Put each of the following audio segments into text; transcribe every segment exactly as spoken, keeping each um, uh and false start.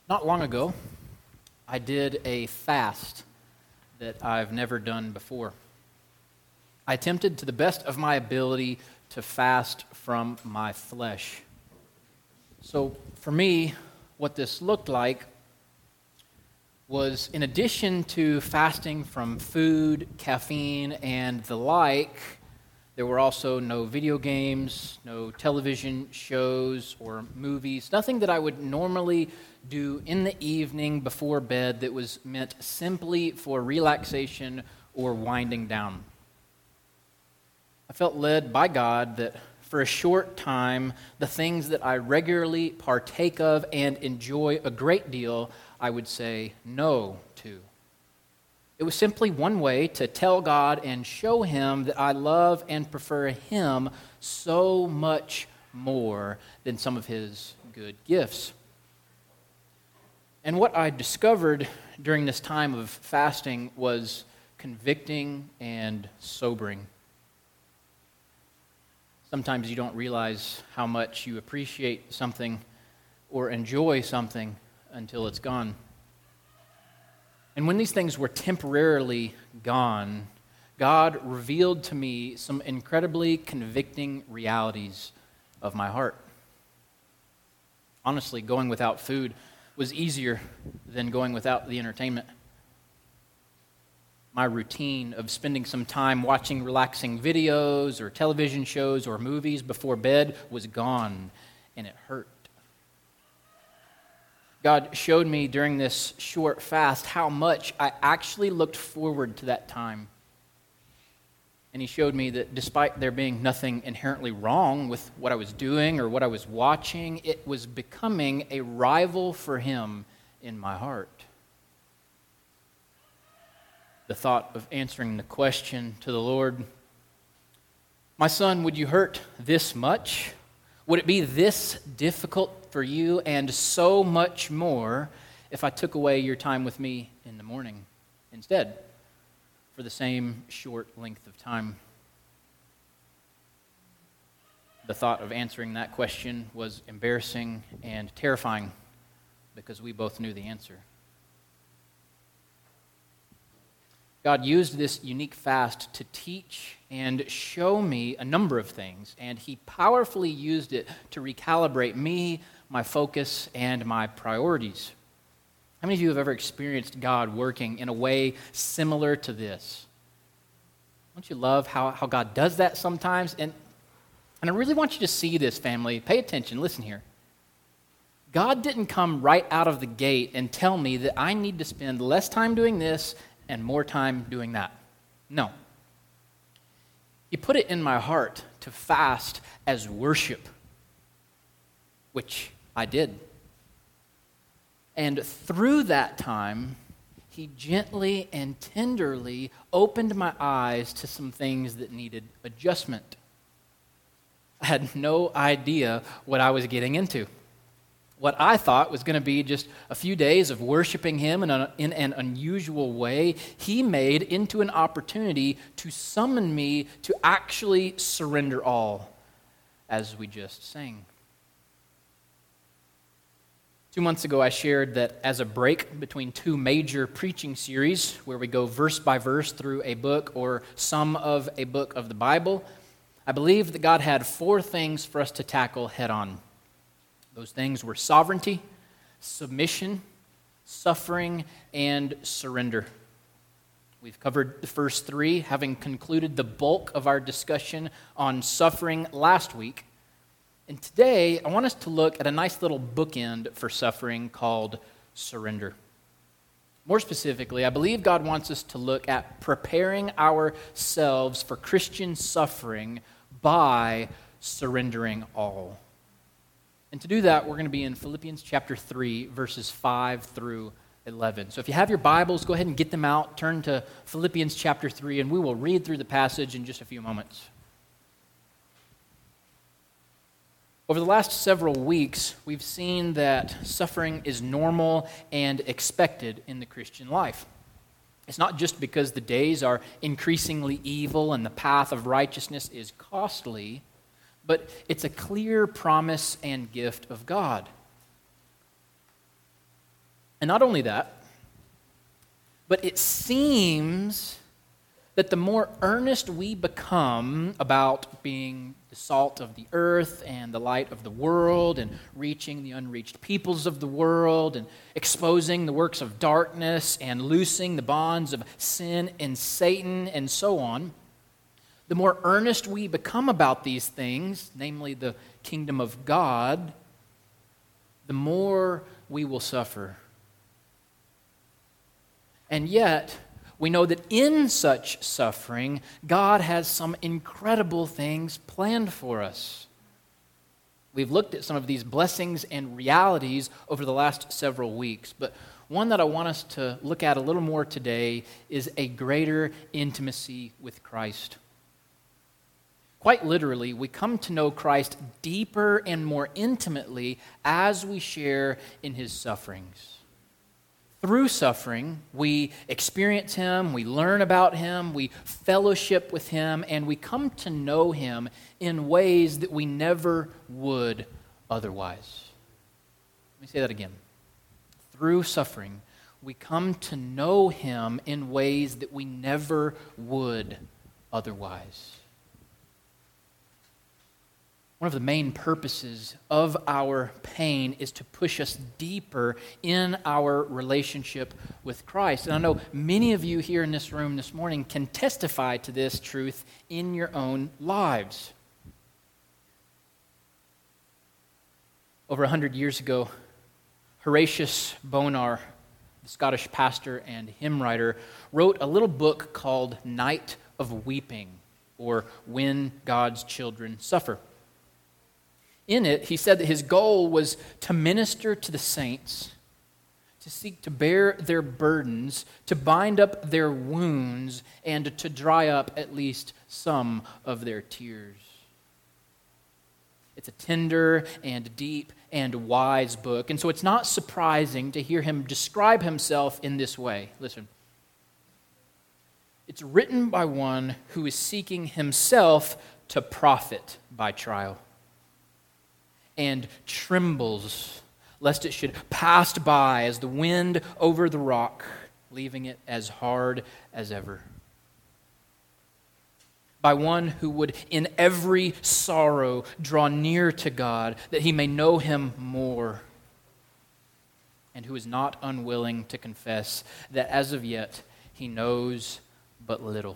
Not long ago, I did a fast that I've never done before. I attempted to the best of my ability to fast from my flesh. So for me, what this looked like was, in addition to fasting from food, caffeine, and the like, there were also no video games, no television shows or movies, nothing that I would normally do in the evening before bed that was meant simply for relaxation or winding down. I felt led by God that for a short time, the things that I regularly partake of and enjoy a great deal, I would say no to. It was simply one way to tell God and show Him that I love and prefer Him so much more than some of His good gifts. And what I discovered during this time of fasting was convicting and sobering. Sometimes you don't realize how much you appreciate something or enjoy something until it's gone. And when these things were temporarily gone, God revealed to me some incredibly convicting realities of my heart. Honestly, going without food was easier than going without the entertainment. My routine of spending some time watching relaxing videos or television shows or movies before bed was gone, and it hurt. God showed me during this short fast how much I actually looked forward to that time. And He showed me that despite there being nothing inherently wrong with what I was doing or what I was watching, it was becoming a rival for Him in my heart. The thought of answering the question to the Lord, "My son, would you hurt this much? Would it be this difficult for you and so much more if I took away your time with me in the morning instead for the same short length of time?" The thought of answering that question was embarrassing and terrifying because we both knew the answer. God used this unique fast to teach and show me a number of things, and He powerfully used it to recalibrate me, my focus, and my priorities. How many of you have ever experienced God working in a way similar to this? Don't you love how, how God does that sometimes? And, and I really want you to see this, family. Pay attention. Listen here. God didn't come right out of the gate and tell me that I need to spend less time doing this and more time doing that. No. He put it in my heart to fast as worship, which I did. And through that time, He gently and tenderly opened my eyes to some things that needed adjustment. I had no idea what I was getting into. What I thought was going to be just a few days of worshiping Him in, a, in an unusual way, He made into an opportunity to summon me to actually surrender all, as we just sang. Two months ago, I shared that as a break between two major preaching series, where we go verse by verse through a book or some of a book of the Bible, I believe that God had four things for us to tackle head on. Those things were sovereignty, submission, suffering, and surrender. We've covered the first three, having concluded the bulk of our discussion on suffering last week. And today, I want us to look at a nice little bookend for suffering called surrender. More specifically, I believe God wants us to look at preparing ourselves for Christian suffering by surrendering all. And to do that, we're going to be in Philippians chapter three, verses five through eleven. So if you have your Bibles, go ahead and get them out. Turn to Philippians chapter three, and we will read through the passage in just a few moments. Over the last several weeks, we've seen that suffering is normal and expected in the Christian life. It's not just because the days are increasingly evil and the path of righteousness is costly, but it's a clear promise and gift of God. And not only that, but it seems that the more earnest we become about being the salt of the earth and the light of the world and reaching the unreached peoples of the world and exposing the works of darkness and loosing the bonds of sin and Satan and so on, the more earnest we become about these things, namely the kingdom of God, the more we will suffer. And yet, we know that in such suffering, God has some incredible things planned for us. We've looked at some of these blessings and realities over the last several weeks, but one that I want us to look at a little more today is a greater intimacy with Christ. Quite literally, we come to know Christ deeper and more intimately as we share in his sufferings. Through suffering, we experience him, we learn about him, we fellowship with him, and we come to know him in ways that we never would otherwise. Let me say that again. Through suffering, we come to know him in ways that we never would otherwise. One of the main purposes of our pain is to push us deeper in our relationship with Christ. And I know many of you here in this room this morning can testify to this truth in your own lives. Over a hundred years ago, Horatius Bonar, the Scottish pastor and hymn writer, wrote a little book called Night of Weeping, or When God's Children Suffer. In it, he said that his goal was to minister to the saints, to seek to bear their burdens, to bind up their wounds, and to dry up at least some of their tears. It's a tender and deep and wise book, and so it's not surprising to hear him describe himself in this way. Listen. It's written by one who is seeking himself to profit by trial, and trembles lest it should pass by as the wind over the rock, leaving it as hard as ever. By one who would in every sorrow draw near to God, that he may know him more, and who is not unwilling to confess that as of yet he knows but little.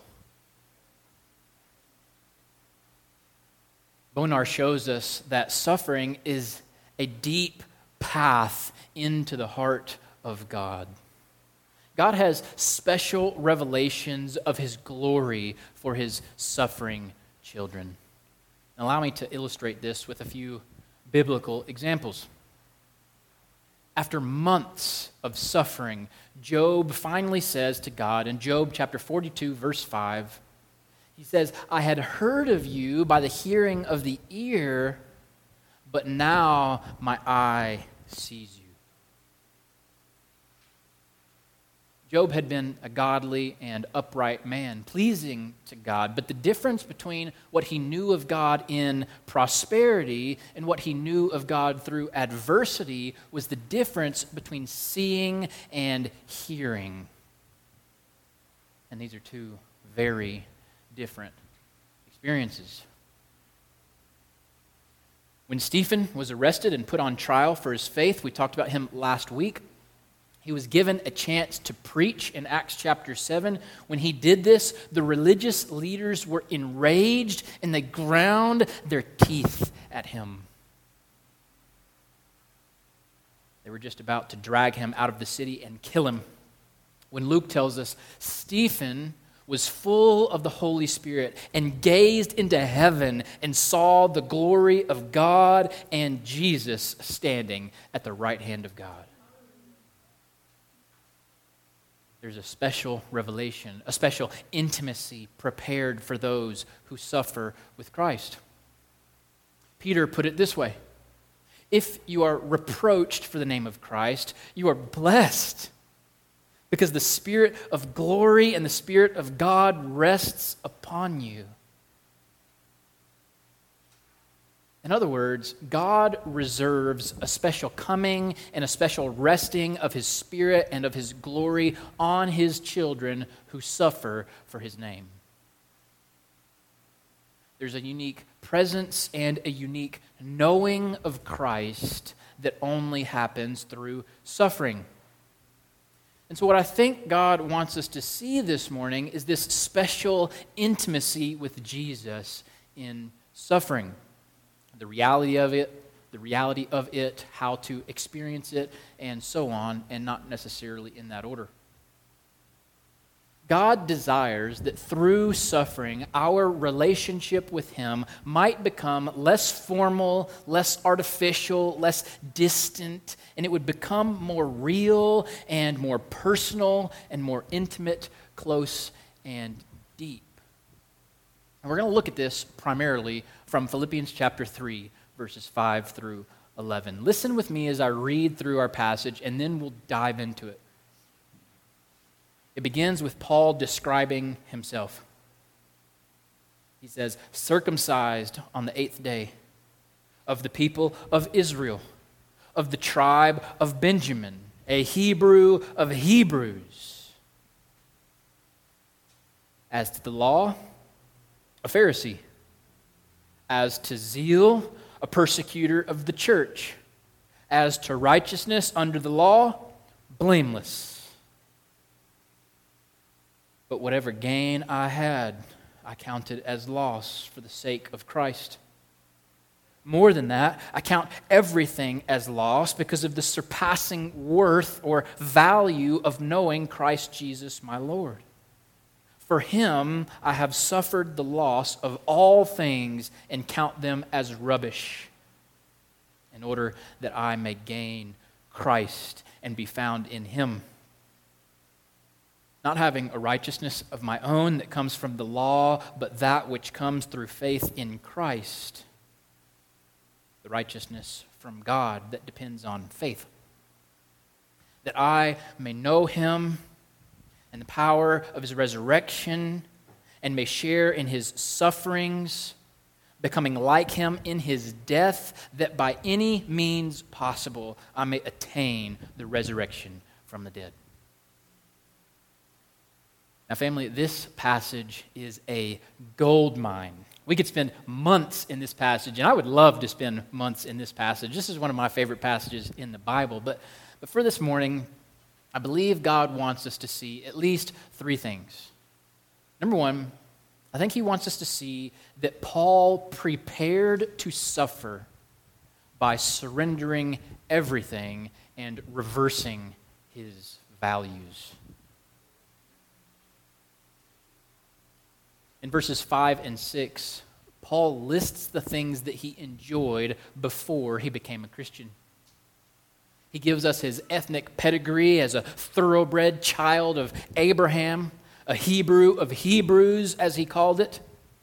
Bonar shows us that suffering is a deep path into the heart of God. God has special revelations of his glory for his suffering children. Allow me to illustrate this with a few biblical examples. After months of suffering, Job finally says to God in Job chapter forty-two, verse five, he says, I had heard of you by the hearing of the ear, but now my eye sees you. Job had been a godly and upright man, pleasing to God, but the difference between what he knew of God in prosperity and what he knew of God through adversity was the difference between seeing and hearing. And these are two very different experiences. When Stephen was arrested and put on trial for his faith, we talked about him last week. He was given a chance to preach in Acts chapter seven. When he did this, the religious leaders were enraged and they ground their teeth at him. They were just about to drag him out of the city and kill him. When Luke tells us Stephen was full of the Holy Spirit and gazed into heaven and saw the glory of God and Jesus standing at the right hand of God. There's a special revelation, a special intimacy prepared for those who suffer with Christ. Peter put it this way: if you are reproached for the name of Christ, you are blessed, because the Spirit of glory and the Spirit of God rests upon you. In other words, God reserves a special coming and a special resting of his Spirit and of his glory on his children who suffer for his name. There's a unique presence and a unique knowing of Christ that only happens through suffering. And so what I think God wants us to see this morning is this special intimacy with Jesus in suffering. The reality of it, the reality of it, how to experience it, and so on, and not necessarily in that order. God desires that through suffering, our relationship with him might become less formal, less artificial, less distant, and it would become more real and more personal and more intimate, close, and deep. And we're going to look at this primarily from Philippians chapter three, verses five through eleven. Listen with me as I read through our passage, and then we'll dive into it. It begins with Paul describing himself. He says, circumcised on the eighth day, of the people of Israel, of the tribe of Benjamin, a Hebrew of Hebrews. As to the law, a Pharisee. As to zeal, a persecutor of the church. As to righteousness under the law, blameless. But whatever gain I had, I counted as loss for the sake of Christ. More than that, I count everything as loss because of the surpassing worth or value of knowing Christ Jesus my Lord. For him I have suffered the loss of all things and count them as rubbish, in order that I may gain Christ and be found in him. Not having a righteousness of my own that comes from the law, but that which comes through faith in Christ. The righteousness from God that depends on faith. That I may know him and the power of his resurrection, and may share in his sufferings, becoming like him in his death, that by any means possible I may attain the resurrection from the dead. Now, family, this passage is a gold mine. We could spend months in this passage, and I would love to spend months in this passage. This is one of my favorite passages in the Bible. But, but for this morning, I believe God wants us to see at least three things. Number one, I think he wants us to see that Paul prepared to suffer by surrendering everything and reversing his values. In verses five and six, Paul lists the things that he enjoyed before he became a Christian. He gives us his ethnic pedigree as a thoroughbred child of Abraham, a Hebrew of Hebrews, as he called it.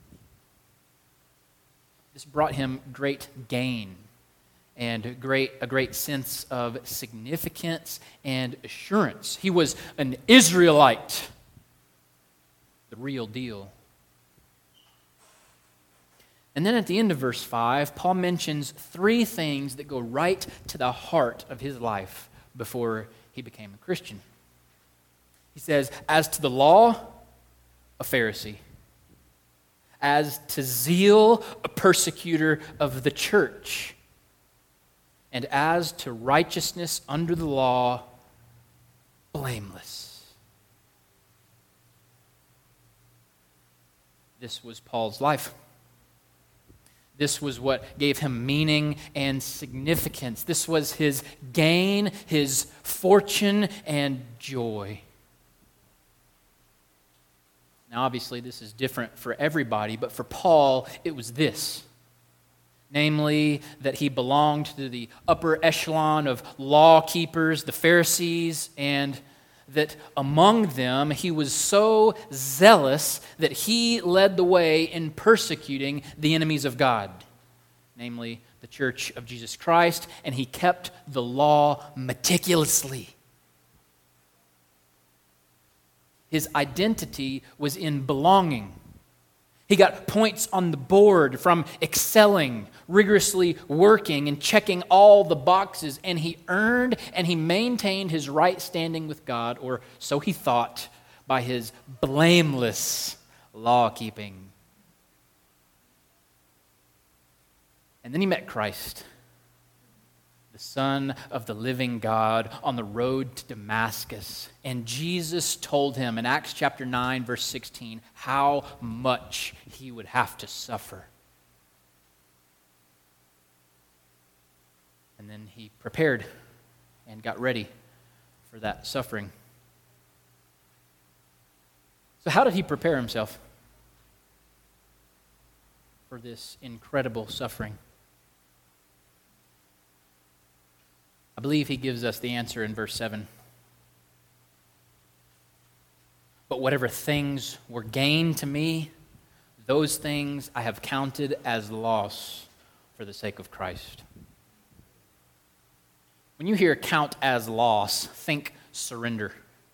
This brought him great gain and great, a great sense of significance and assurance. He was an Israelite, the real deal. And then at the end of verse five, Paul mentions three things that go right to the heart of his life before he became a Christian. He says, as to the law, a Pharisee. As to zeal, a persecutor of the church. And as to righteousness under the law, blameless. This was Paul's life. This was what gave him meaning and significance. This was his gain, his fortune, and joy. Now, obviously, this is different for everybody, but for Paul, it was this. Namely, that he belonged to the upper echelon of law keepers, the Pharisees, and that among them he was so zealous that he led the way in persecuting the enemies of God, namely the Church of Jesus Christ, and he kept the law meticulously. His identity was in belonging. He got points on the board from excelling, rigorously working, and checking all the boxes, and he earned and he maintained his right standing with God, or so he thought, by his blameless law-keeping. And then he met Christ, the Son of the living God, on the road to Damascus. And Jesus told him in Acts chapter nine, verse sixteen, how much he would have to suffer. And then he prepared and got ready for that suffering. So how did he prepare himself for this incredible suffering? I believe he gives us the answer in verse seven. But whatever things were gained to me, those things I have counted as loss for the sake of Christ. When you hear count as loss, think surrender.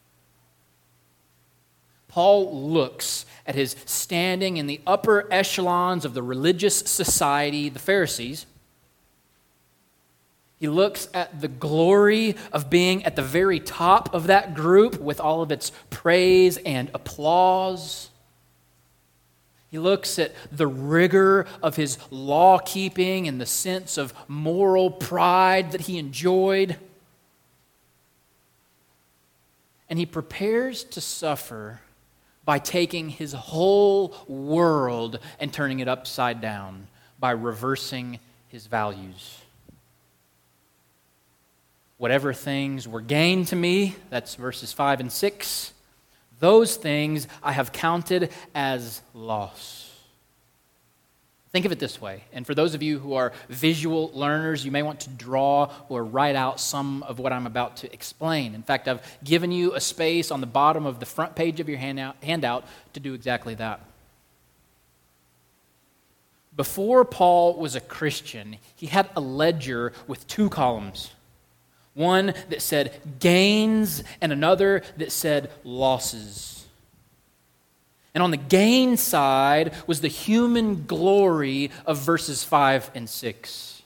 Paul looks at his standing in the upper echelons of the religious society, the Pharisees. He looks at the glory of being at the very top of that group with all of its praise and applause. He looks at the rigor of his law-keeping and the sense of moral pride that he enjoyed. And he prepares to suffer by taking his whole world and turning it upside down, by reversing his values. Whatever things were gained to me, that's verses five and six, those things I have counted as loss. Think of it this way, and for those of you who are visual learners, you may want to draw or write out some of what I'm about to explain. In fact, I've given you a space on the bottom of the front page of your handout, handout to do exactly that. Before Paul was a Christian, he had a ledger with two columns. One that said gains and another that said losses. And on the gain side was the human glory of verses five and six.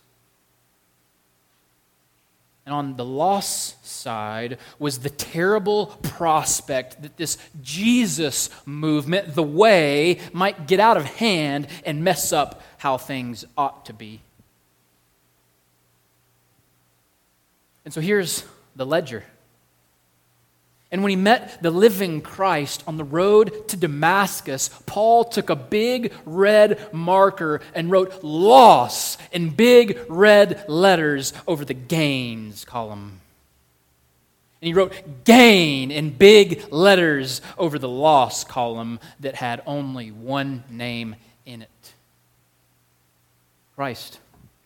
And on the loss side was the terrible prospect that this Jesus movement, the way, might get out of hand and mess up how things ought to be. And so here's the ledger. And when he met the living Christ on the road to Damascus, Paul took a big red marker and wrote loss in big red letters over the gains column. And he wrote gain in big letters over the loss column that had only one name in it: Christ.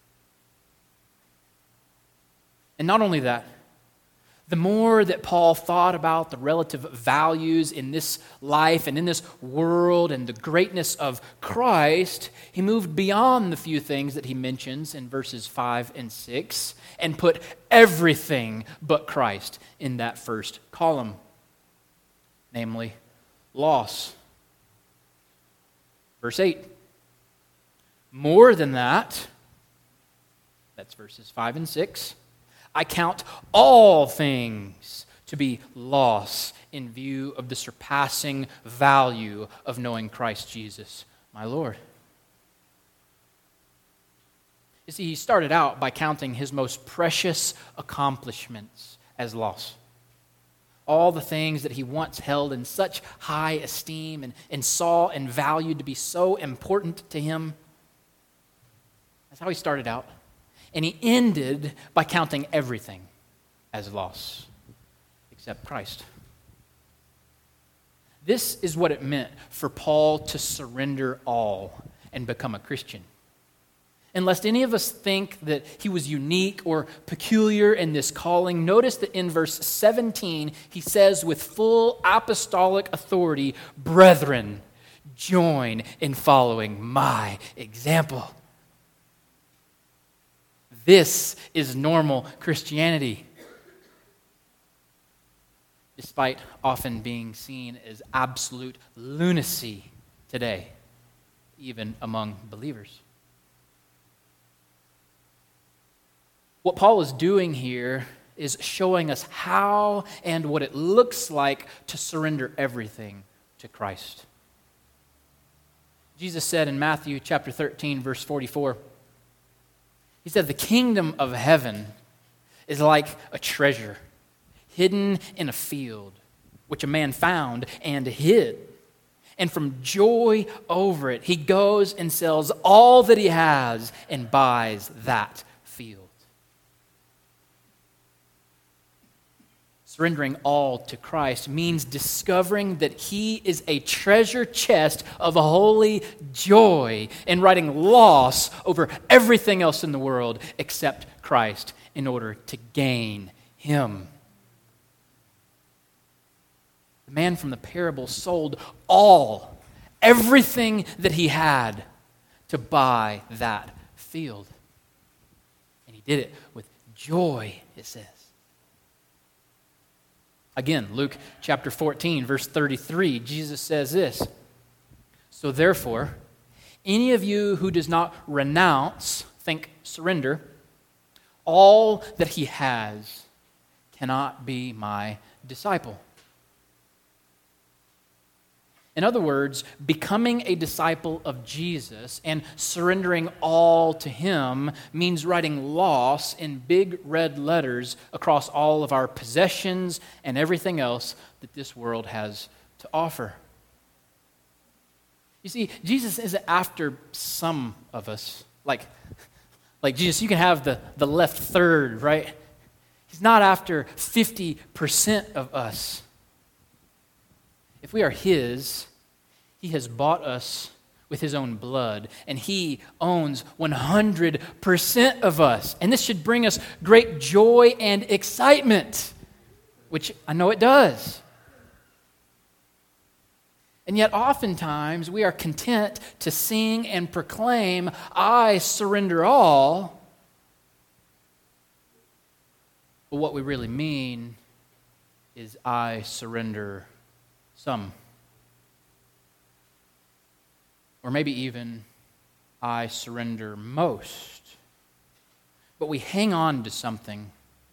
And not only that, the more that Paul thought about the relative values in this life and in this world and the greatness of Christ, he moved beyond the few things that he mentions in verses five and six and put everything but Christ in that first column, namely loss. Verse eight. More than that, that's verses five and six, I count all things to be loss in view of the surpassing value of knowing Christ Jesus, my Lord. You see, he started out by counting his most precious accomplishments as loss. All the things that he once held in such high esteem and, and saw and valued to be so important to him. That's how he started out. And he ended by counting everything as loss, except Christ. This is what it meant for Paul to surrender all and become a Christian. And lest any of us think that he was unique or peculiar in this calling, notice that in verse seventeen, he says with full apostolic authority, "Brethren, join in following my example." This is normal Christianity, despite often being seen as absolute lunacy today. even among believers. What Paul is doing here is showing us how and what it looks like to surrender everything to Christ. Jesus said in Matthew chapter thirteen, verse forty-four, he said, "The kingdom of heaven is like a treasure hidden in a field, which a man found and hid. And from joy over it, he goes and sells all that he has and buys that field." Surrendering all to Christ means discovering that He is a treasure chest of holy joy and writing loss over everything else in the world except Christ in order to gain Him. The man from the parable sold all, everything that he had to buy that field. And he did it with joy, it says. Again, Luke chapter fourteen, verse thirty-three, Jesus says this, "So therefore, any of you who does not renounce," think surrender, "all that he has cannot be my disciple." In other words, becoming a disciple of Jesus and surrendering all to Him means writing loss in big red letters across all of our possessions and everything else that this world has to offer. You see, Jesus isn't after some of us. Like, like Jesus, you can have the, the left third, right? He's not after fifty percent of us. If we are His, He has bought us with His own blood, and He owns one hundred percent of us. And this should bring us great joy and excitement, which I know it does. And yet oftentimes we are content to sing and proclaim, "I surrender all." But what we really mean is, "I surrender some." Or maybe even, "I surrender most." But we hang on to something.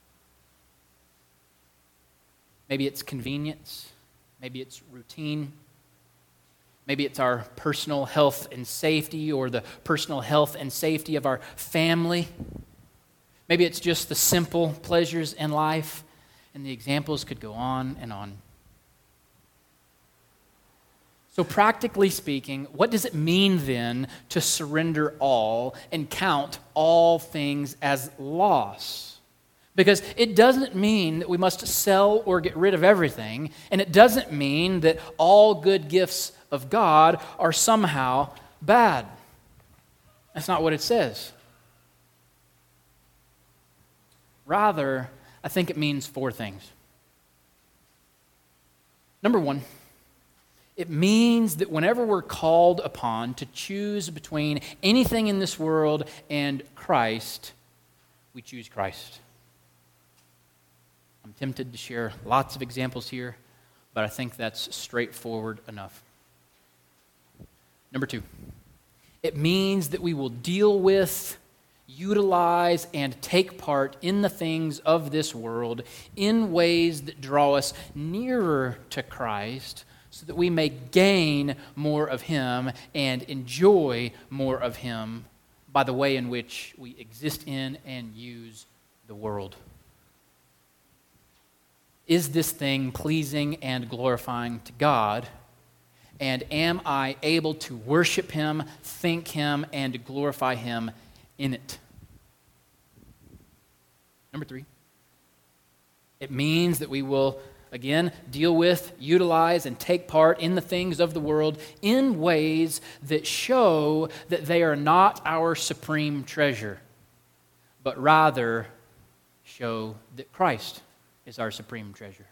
Maybe it's convenience. Maybe it's routine. Maybe it's our personal health and safety, or the personal health and safety of our family. Maybe it's just the simple pleasures in life. And the examples could go on and on. So practically speaking, what does it mean then to surrender all and count all things as loss? Because it doesn't mean that we must sell or get rid of everything, and it doesn't mean that all good gifts of God are somehow bad. That's not what it says. Rather, I think it means four things. Number one, it means that whenever we're called upon to choose between anything in this world and Christ, we choose Christ. I'm tempted to share lots of examples here, but I think that's straightforward enough. Number two, it means that we will deal with, utilize, and take part in the things of this world in ways that draw us nearer to Christ, so that we may gain more of Him and enjoy more of Him by the way in which we exist in and use the world. Is this thing pleasing and glorifying to God? And am I able to worship Him, thank Him, and glorify Him in it? Number three, it means that we will again, deal with, utilize, and take part in the things of the world in ways that show that they are not our supreme treasure, but rather show that Christ is our supreme treasure.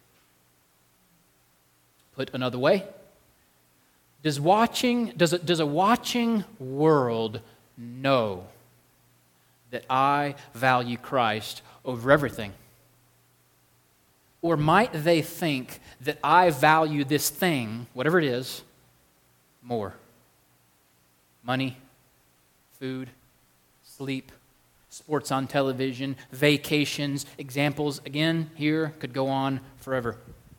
Put another way, does watching, does a, does a watching world know that I value Christ over everything? Or might they think that I value this thing, whatever it is, more? money, food, sleep, sports on television, vacations. Examples, again, here could go on forever.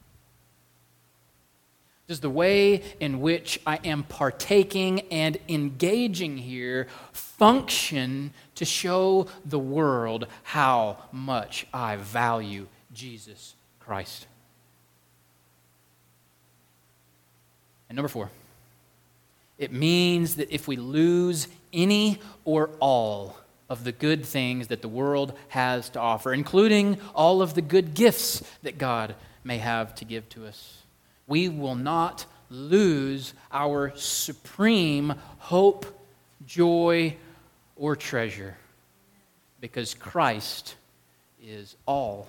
Does the way in which I am partaking and engaging here function to show the world how much I value Jesus Christ? And number four, it means that if we lose any or all of the good things that the world has to offer, including all of the good gifts that God may have to give to us, we will not lose our supreme hope, joy, or treasure, because Christ is all.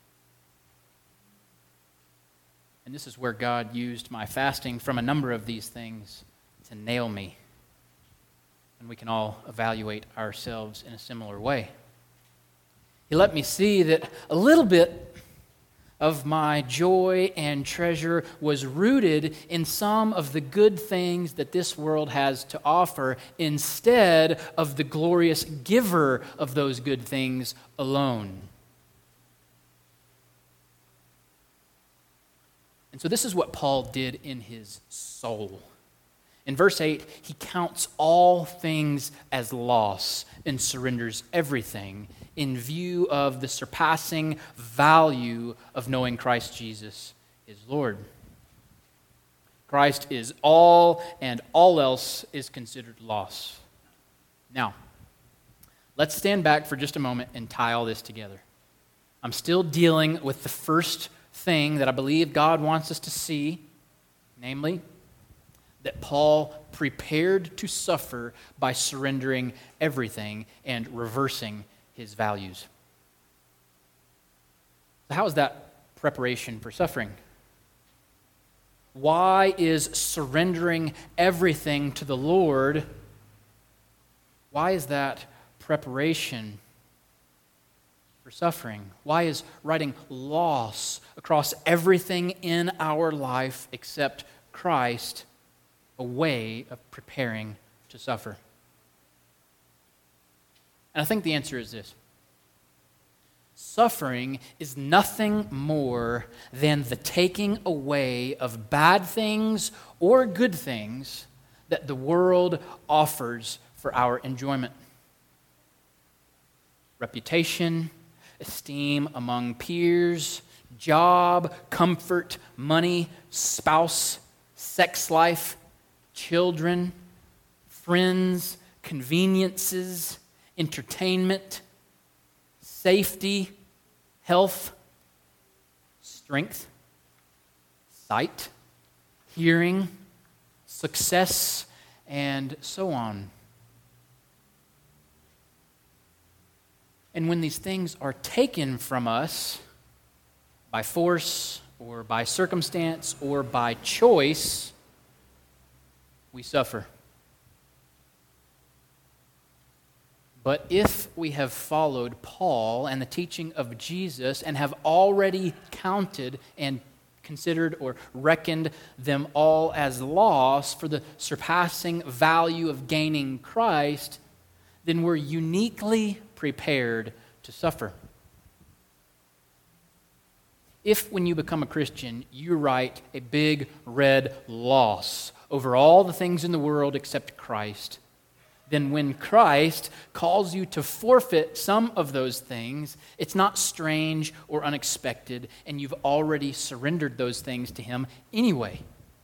And this is where God used my fasting from a number of these things to nail me. And we can all evaluate ourselves in a similar way. He let me see that a little bit of my joy and treasure was rooted in some of the good things that this world has to offer, instead of the glorious giver of those good things alone. And so this is what Paul did in his soul. In verse eight, he counts all things as loss and surrenders everything in view of the surpassing value of knowing Christ Jesus is Lord. Christ is all, and all else is considered loss. Now, let's stand back for just a moment and tie all this together. I'm still dealing with the first thing that I believe God wants us to see, namely, that Paul prepared to suffer by surrendering everything and reversing his values. How is that preparation for suffering? Why is surrendering everything to the Lord, why is that preparation for suffering? Why is writing loss across everything in our life except Christ a way of preparing to suffer? And I think the answer is this. Suffering is nothing more than the taking away of bad things or good things that the world offers for our enjoyment. Reputation, esteem among peers, job, comfort, money, spouse, sex life, children, friends, conveniences, entertainment, safety, health, strength, sight, hearing, success, and so on. And when these things are taken from us by force or by circumstance or by choice, we suffer. But if we have followed Paul and the teaching of Jesus and have already counted and considered or reckoned them all as loss for the surpassing value of gaining Christ, then we're uniquely prepared to suffer. If, when you become a Christian, you write a big red loss over all the things in the world except Christ, then when Christ calls you to forfeit some of those things, it's not strange or unexpected, and you've already surrendered those things to Him anyway.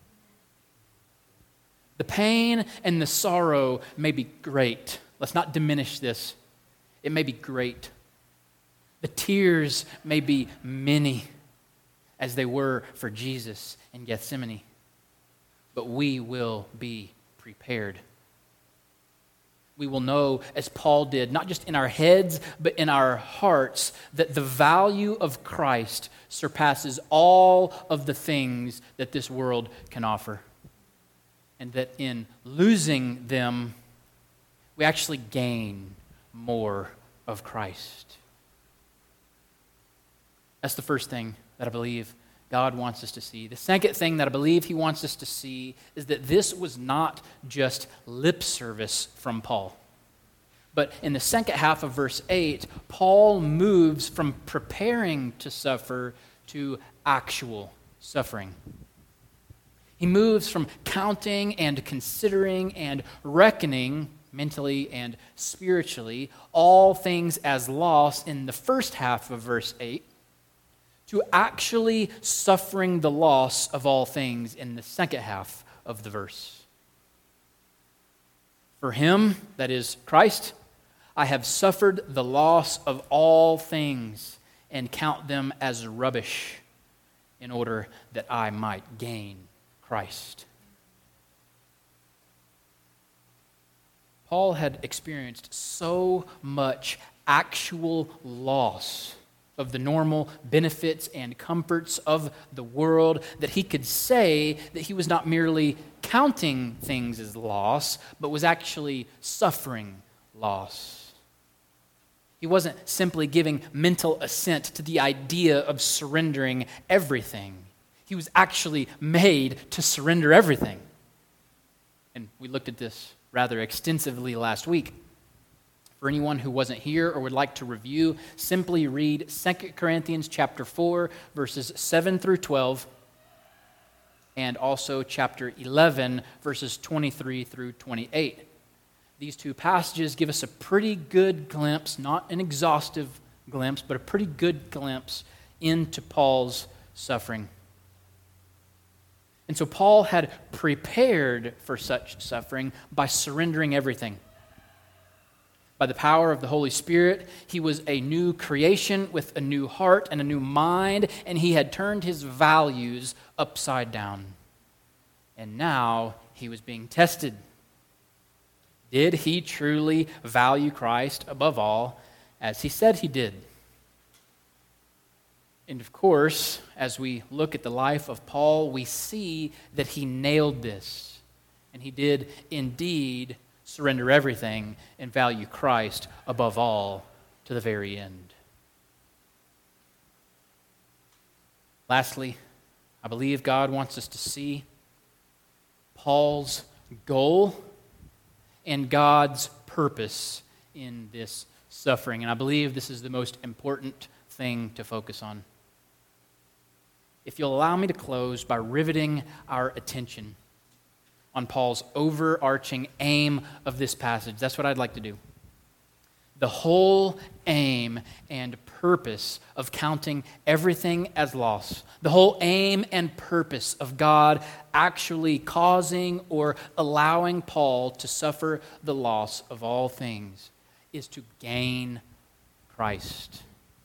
The pain and the sorrow may be great. Let's not diminish this. It may be great. The tears may be many, as they were for Jesus in Gethsemane. But we will be prepared. We will know, as Paul did, not just in our heads, but in our hearts, that the value of Christ surpasses all of the things that this world can offer. And that in losing them, we actually gain more of Christ. That's the first thing that I believe God wants us to see. The second thing that I believe he wants us to see is that this was not just lip service from Paul. But in the second half of verse eight, Paul moves from preparing to suffer to actual suffering. He moves from counting and considering and reckoning mentally and spiritually all things as loss in the first half of verse eight to actually suffering the loss of all things in the second half of the verse. For him, that is Christ, I have suffered the loss of all things and count them as rubbish in order that I might gain Christ. Paul had experienced so much actual loss of the normal benefits and comforts of the world that he could say that he was not merely counting things as loss, but was actually suffering loss. He wasn't simply giving mental assent to the idea of surrendering everything. He was actually made to surrender everything. And we looked at this rather extensively last week. For anyone who wasn't here or would like to review, simply read Second Corinthians chapter four, verses seven through twelve, and also chapter eleven, verses twenty-three through twenty-eight. These two passages give us a pretty good glimpse, not an exhaustive glimpse, but a pretty good glimpse into Paul's suffering. And so Paul had prepared for such suffering by surrendering everything. By the power of the Holy Spirit, he was a new creation with a new heart and a new mind, and he had turned his values upside down. And now he was being tested. Did he truly value Christ above all, as he said he did? And of course, as we look at the life of Paul, we see that he nailed this. And he did indeed surrender everything and value Christ above all to the very end. Lastly, I believe God wants us to see Paul's goal and God's purpose in this suffering. And I believe this is the most important thing to focus on. If you'll allow me to close by riveting our attention on Paul's overarching aim of this passage. That's what I'd like to do. The whole aim and purpose of counting everything as loss, the whole aim and purpose of God actually causing or allowing Paul to suffer the loss of all things is to gain Christ.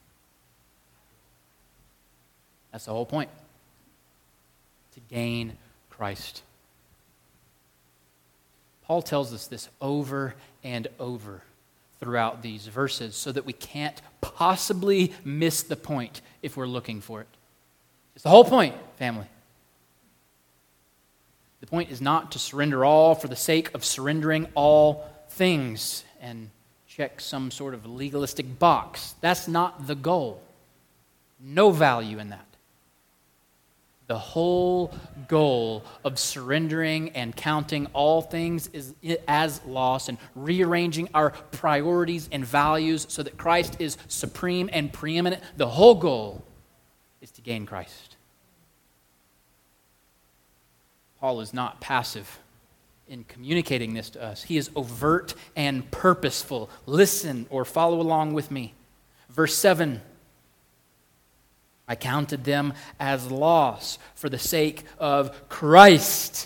That's the whole point. To gain Christ. Paul tells us this over and over throughout these verses so that we can't possibly miss the point if we're looking for it. It's the whole point, family. The point is not to surrender all for the sake of surrendering all things and check some sort of legalistic box. That's not the goal. No value in that. The whole goal of surrendering and counting all things is as loss and rearranging our priorities and values so that Christ is supreme and preeminent. The whole goal is to gain Christ. Paul is not passive in communicating this to us. He is overt and purposeful. Listen or follow along with me. Verse seven. I counted them as loss for the sake of Christ.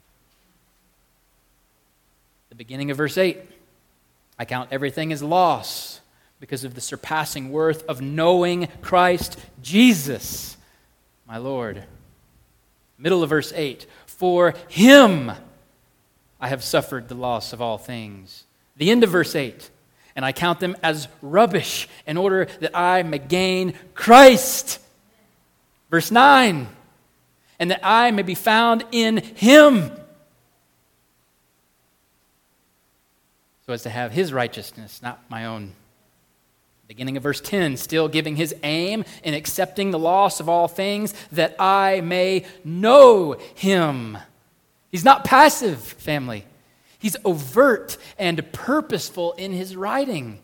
The beginning of verse eight. I count everything as loss because of the surpassing worth of knowing Christ Jesus, my Lord. Middle of verse eight. For him I have suffered the loss of all things. The end of verse eight. And I count them as rubbish in order that I may gain Christ. Verse nine, and that I may be found in him, so as to have his righteousness, not my own. Beginning of verse ten, still giving his aim in accepting the loss of all things, that I may know him. He's not passive, family. He's overt and purposeful in his writing.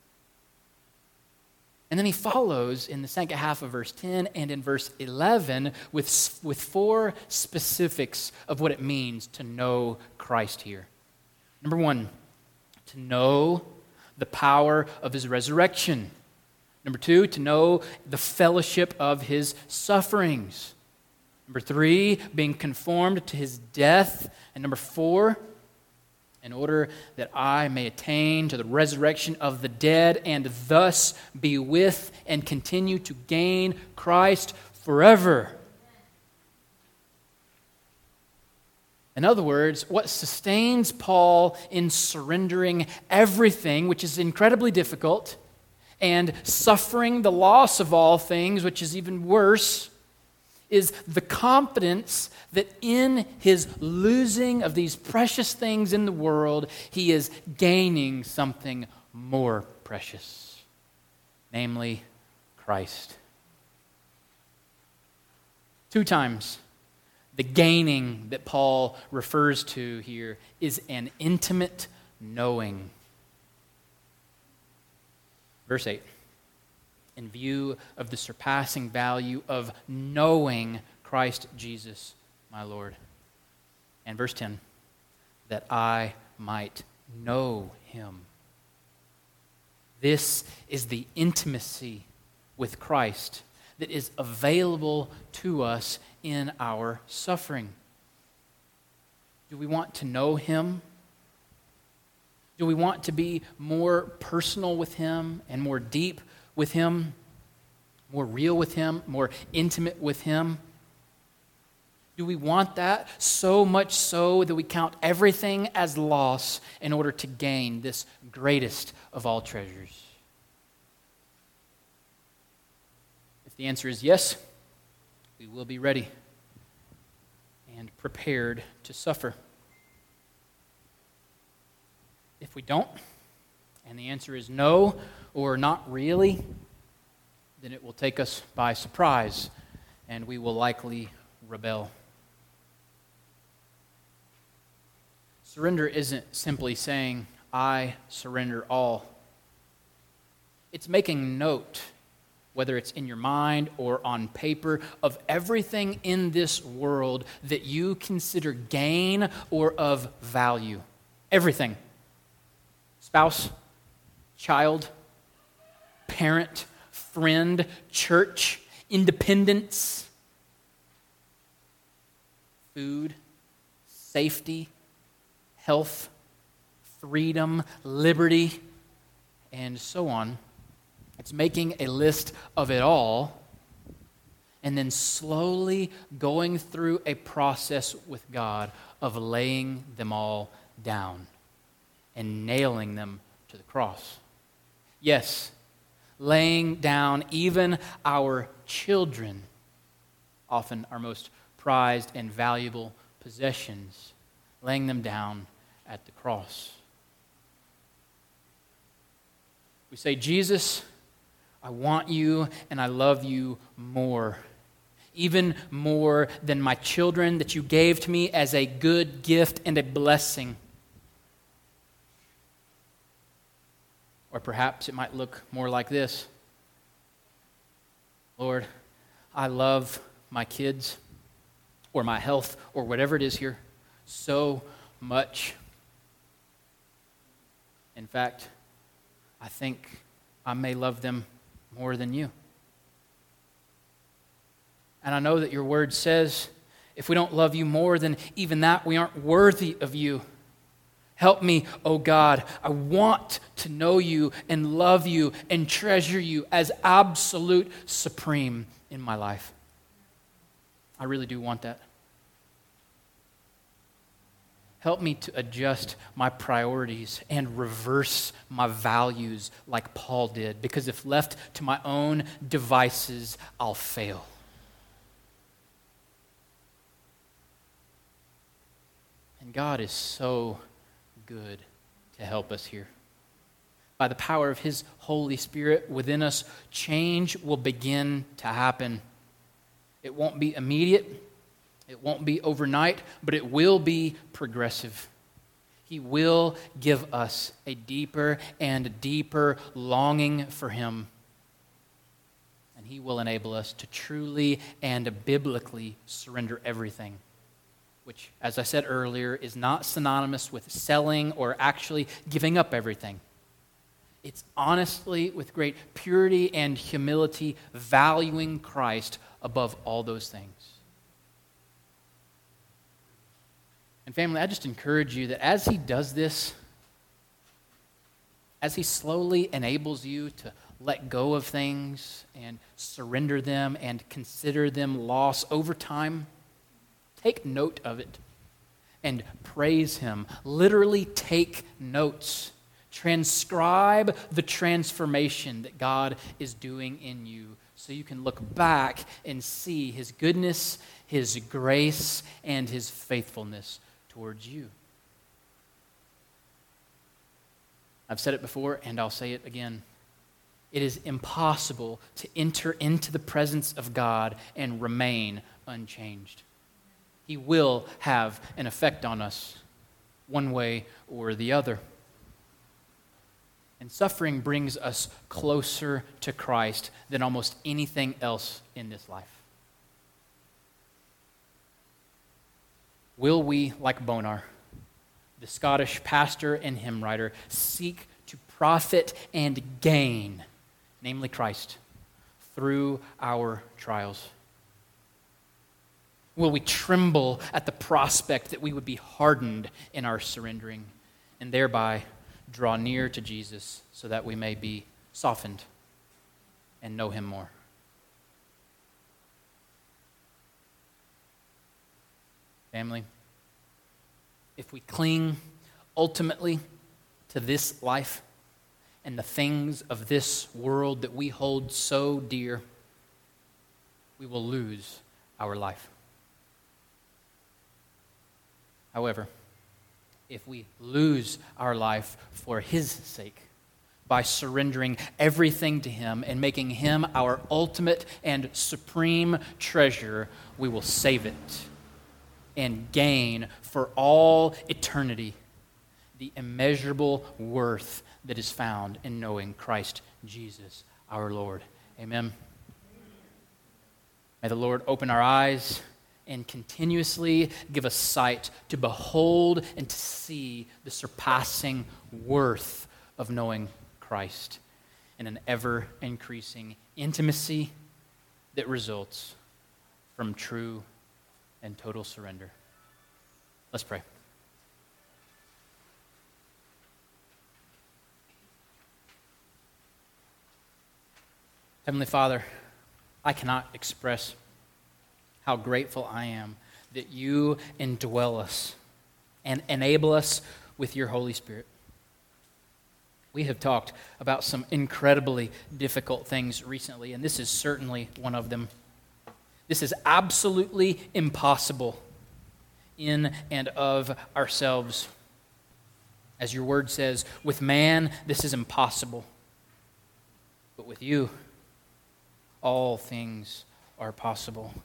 And then he follows in the second half of verse ten and in verse eleven with, with four specifics of what it means to know Christ here. Number one, to know the power of his resurrection. Number two, to know the fellowship of his sufferings. Number three, being conformed to his death. And number four, in order that I may attain to the resurrection of the dead and thus be with and continue to gain Christ forever. In other words, what sustains Paul in surrendering everything, which is incredibly difficult, and suffering the loss of all things, which is even worse, is the confidence that in his losing of these precious things in the world, he is gaining something more precious, namely Christ. Two times, the gaining that Paul refers to here is an intimate knowing. Verse eight, in view of the surpassing value of knowing Christ Jesus, my Lord. And verse ten, that I might know him. This is the intimacy with Christ that is available to us in our suffering. Do we want to know him? Do we want to be more personal with him and more deep with him, more real with him, more intimate with him? Do we want that so much so that we count everything as loss in order to gain this greatest of all treasures? If the answer is yes, we will be ready and prepared to suffer. If we don't, and the answer is no or not really, then it will take us by surprise and we will likely rebel. Surrender isn't simply saying, I surrender all. It's making note, whether it's in your mind or on paper, of everything in this world that you consider gain or of value. Everything. Spouse, child, parent, friend, church, independence, food, safety, health, freedom, liberty, and so on. It's making a list of it all and then slowly going through a process with God of laying them all down and nailing them to the cross. Yes, laying down even our children, often our most prized and valuable possessions, laying them down at the cross. We say, Jesus, I want you and I love you more, even more than my children that you gave to me as a good gift and a blessing. Or perhaps it might look more like this. Lord, I love my kids or my health or whatever it is here so much. In fact, I think I may love them more than you. And I know that your word says if we don't love you more than even that, we aren't worthy of you. Help me, oh God. I want to know you and love you and treasure you as absolute supreme in my life. I really do want that. Help me to adjust my priorities and reverse my values like Paul did, because if left to my own devices, I'll fail. And God is so good to help us here. by the power of His Holy Spirit within us, change will begin to happen. It won't be immediate, it won't be overnight, but it will be progressive. He will give us a deeper and deeper longing for Him. And He will enable us to truly and biblically surrender everything, which, as I said earlier, is not synonymous with selling or actually giving up everything. It's honestly, with great purity and humility, valuing Christ above all those things. And family, I just encourage you that as He does this, as He slowly enables you to let go of things and surrender them and consider them loss over time, take note of it and praise Him. Literally take notes. Transcribe the transformation that God is doing in you so you can look back and see His goodness, His grace, and His faithfulness towards you. I've said it before and I'll say it again. It is impossible to enter into the presence of God and remain unchanged. He will have an effect on us, one way or the other. And suffering brings us closer to Christ than almost anything else in this life. Will we, like Bonar, the Scottish pastor and hymn writer, seek to profit and gain, namely Christ, through our trials? Will we tremble at the prospect that we would be hardened in our surrendering and thereby draw near to Jesus so that we may be softened and know Him more? Family, if we cling ultimately to this life and the things of this world that we hold so dear, we will lose our life. However, if we lose our life for His sake, by surrendering everything to Him and making Him our ultimate and supreme treasure, we will save it and gain for all eternity the immeasurable worth that is found in knowing Christ Jesus our Lord. Amen. May the Lord open our eyes and continuously give us sight to behold and to see the surpassing worth of knowing Christ in an ever-increasing intimacy that results from true and total surrender. Let's pray. Heavenly Father, I cannot express how grateful I am that you indwell us and enable us with your Holy Spirit. We have talked about some incredibly difficult things recently, and this is certainly one of them. This is absolutely impossible in and of ourselves. As your word says, with man, this is impossible. But with you, all things are possible.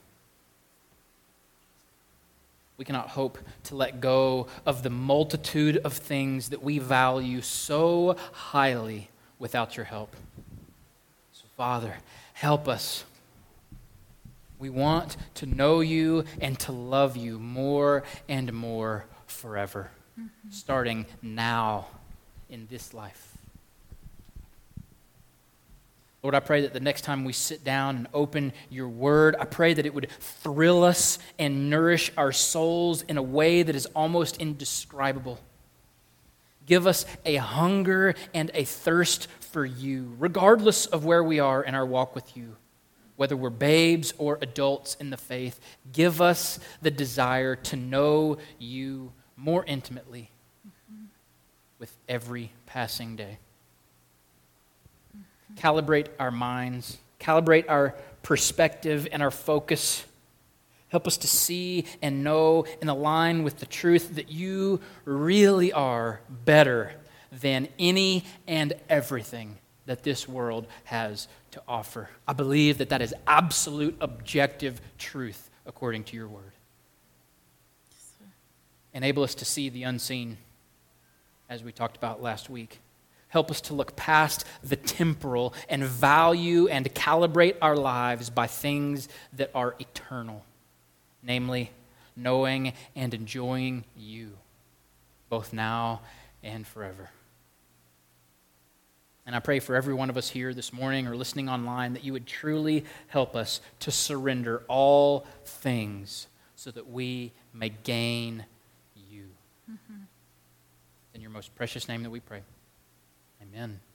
We cannot hope to let go of the multitude of things that we value so highly without your help. So, Father, help us. We want to know you and to love you more and more forever, mm-hmm. starting now in this life. Lord, I pray that the next time we sit down and open your word, I pray that it would thrill us and nourish our souls in a way that is almost indescribable. Give us a hunger and a thirst for you, regardless of where we are in our walk with you. Whether we're babes or adults in the faith, give us the desire to know you more intimately mm-hmm. with every passing day. Mm-hmm. Calibrate our minds, calibrate our perspective and our focus. Help us to see and know and align with the truth that you really are better than any and everything that this world has to offer. I believe that that is absolute objective truth according to your word. Yes, sir. Enable us to see the unseen, as we talked about last week. Help us to look past the temporal and value and calibrate our lives by things that are eternal, namely knowing and enjoying you, both now and forever. And I pray for every one of us here this morning or listening online that you would truly help us to surrender all things so that we may gain you. Mm-hmm. In your most precious name that we pray. Amen.